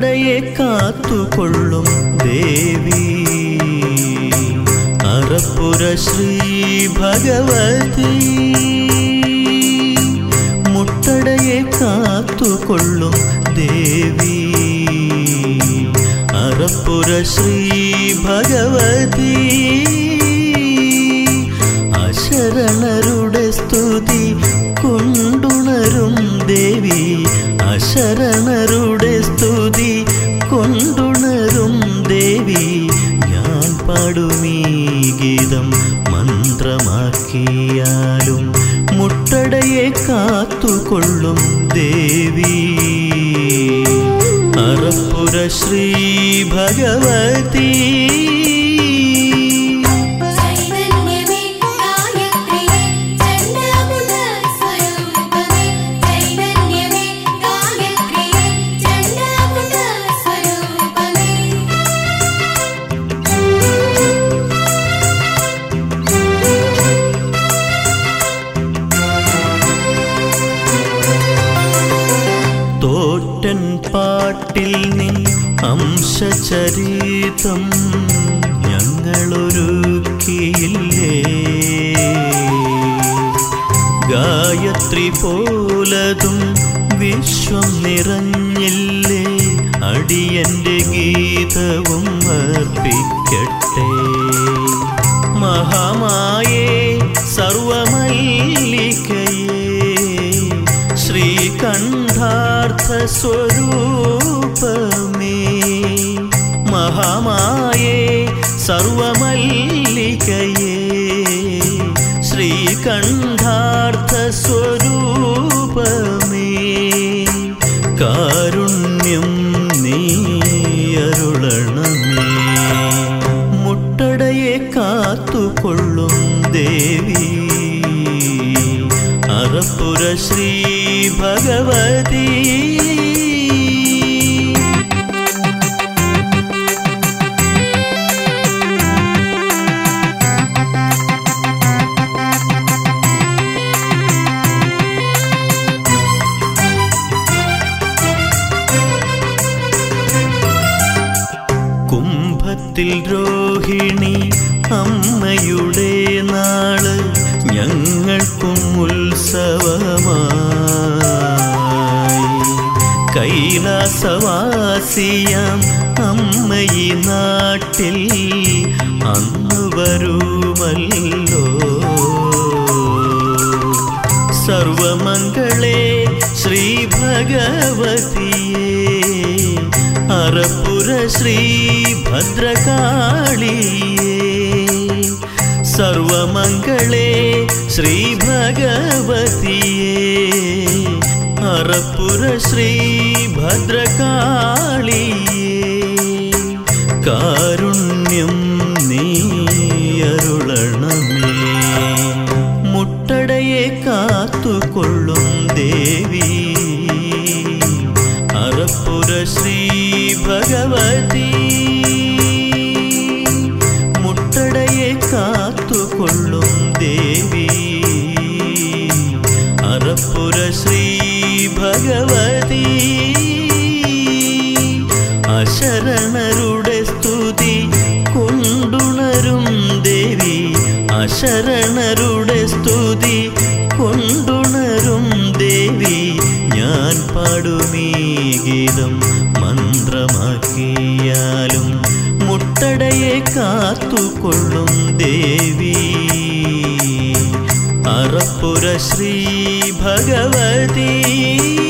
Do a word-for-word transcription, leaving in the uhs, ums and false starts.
മുട്ടടയെ കാത്തുകൊള്ളും ദേവി അറപ്പുര ശ്രീ ഭഗവതി. മുട്ടടയെ കാത്തുകൊള്ളും ദേവി അറപ്പുര ശ്രീ ഭഗവതി. അശരണരുടെ സ്തുതി കൊണ്ടുണരും ദേവി അശരണരുടെ സ്തുതി കൊണ്ടുണരും ദേവി. ഞാൻ പാടുമീ ഗീതം മന്ത്രമാക്കിയാലും മുട്ടടയെ കാത്തുകൊള്ളും ദേവി അറപ്പുര ശ്രീ ഭഗവതി. തോറ്റൻ പാട്ടിൽ നിൻ അംശചരിതം ഞങ്ങളൊരുക്കിയില്ലേ. ഗായത്രി പോലതും വിശ്വം നിറഞ്ഞില്ലേ. അടിയന്റെ ഗീതവും അർപ്പിക്കട്ടെ. മഹാമായേ സർവമല്ലികയേ ശ്രീകണ്ഠാർത്ഥ സ്വരൂപമേ. മഹാമായേ സർവമല്ലികയേ ശ്രീകണ്ഠാർത്ഥ സ്വരൂപമേ. കാരുണ്യം നീ അരുളണമേ. മുട്ടടയെ കാത്തുകൊള്ളും ദേവി അറപ്പുര ശ്രീ ഭഗവതി. കുംഭത്തിൽ രോഹിണി അമ്മയുടെ നാള് ഞങ്ങൾക്കും ഉത്സവമായി. കൈലാസവാസിയാം അമ്മയി നാട്ടിൽ അന്ന് വരുമല്ലോ. സർവമംഗളേ ശ്രീ ഭഗവതിയേ അറപ്പുര ശ്രീ ഭദ്രകാളിയേ. സർവമംഗളേ ശ്രീ ഭഗവതിയേ അറപ്പുര ശ്രീ ഭദ്രകാളിയേ. കാരുണ്യം നീ അരുളണമേ. മുട്ടടയെ കാത്തുകൊള്ളും ദേവി അറപ്പുര ശ്രീ ഭഗവതി. മുട്ടടയെ കാത്തുകൊള്ളും ദേവി അറപ്പുര ശ്രീ ഭഗവതി. അശരണരുടെ സ്തുതി കൊണ്ടുണരും ദേവി അശരണരുടെ സ്തുതി കൊണ്ടുണരും ദേവി. ഞാൻ പാടുമീ ഗീതം മന്ത്രമാക്കിയാലും മുട്ടടയെ കാത്തുകൊള്ളും ദേവി അറപ്പുര ശ്രീ ഭഗവതി.